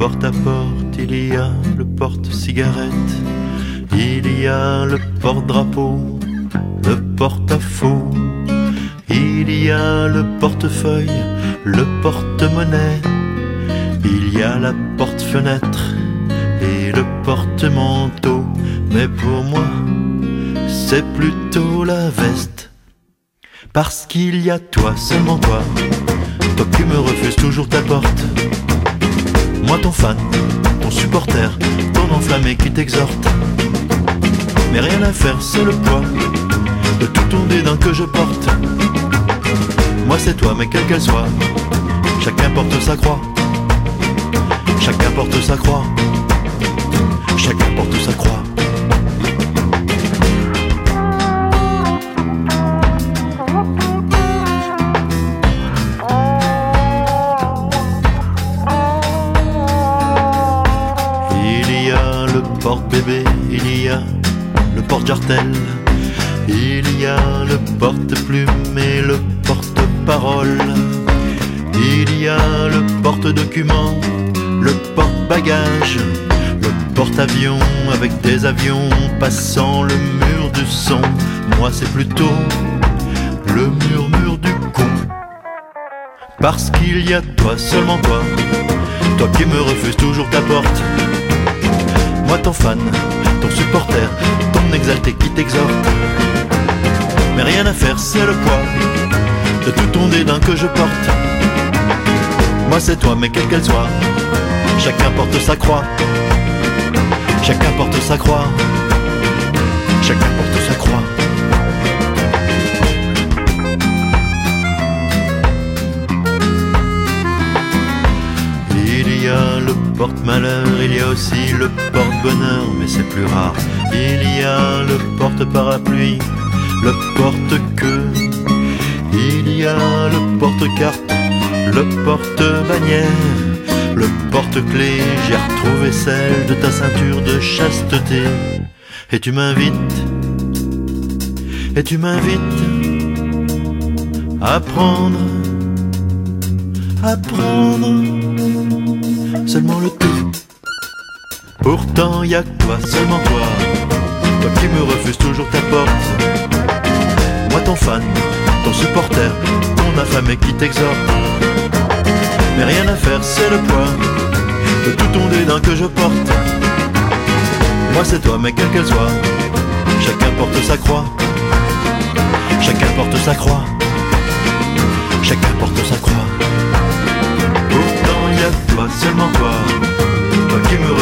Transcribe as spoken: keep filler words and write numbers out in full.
porte à porte, il y a le porte-cigarette, il y a le porte-drapeau, le porte-à-faux, il y a le portefeuille, le porte-monnaie, il y a la porte-fenêtre et le porte-manteau. Mais pour moi, c'est plutôt la veste. Parce qu'il y a toi, seulement toi, toi qui me refuses toujours ta porte. Moi ton fan, ton supporter, ton enflammé qui t'exhorte. Mais rien à faire, c'est le poids de tout ton dédain que je porte. Moi c'est toi, mais quelle qu'elle soit, chacun porte sa croix. Chacun porte sa croix. Chacun porte sa croix. Il y a le porte-bébé, il y a le porte-jartel, il y a le porte-plume et le porte-parole, il y a le porte-document, le porte-bagage, le porte-avion avec des avions passant le mur du son. Moi c'est plutôt le murmure du con. Parce qu'il y a toi, seulement toi, toi qui me refuses toujours ta porte. Moi ton fan, ton supporter, ton exalté qui t'exhorte. Mais rien à faire, c'est le poids de tout ton dédain que je porte. Moi c'est toi, mais quelle qu'elle soit, chacun porte sa croix. Chacun porte sa croix. Chacun porte sa croix. Il y a le porte-malheur, il y a aussi le porte-bonheur, mais c'est plus rare. Il y a le porte-parapluie, le porte-queue, il y a le porte-carte, le porte-bannière, le porte-clés. J'ai retrouvé celle de ta ceinture de chasteté. Et tu m'invites, et tu m'invites à prendre, à prendre seulement le tout. Pourtant y a que toi, seulement toi, toi qui me refuses toujours ta porte. Moi ton fan, ton supporter, ton affamé qui t'exhorte. Mais rien à faire, c'est le poids de tout ton dédain que je porte. Moi c'est toi, mais quelle qu'elle soit, chacun porte sa croix. Chacun porte sa croix. Chacun porte sa croix. Pourtant y a toi, seulement toi, toi qui me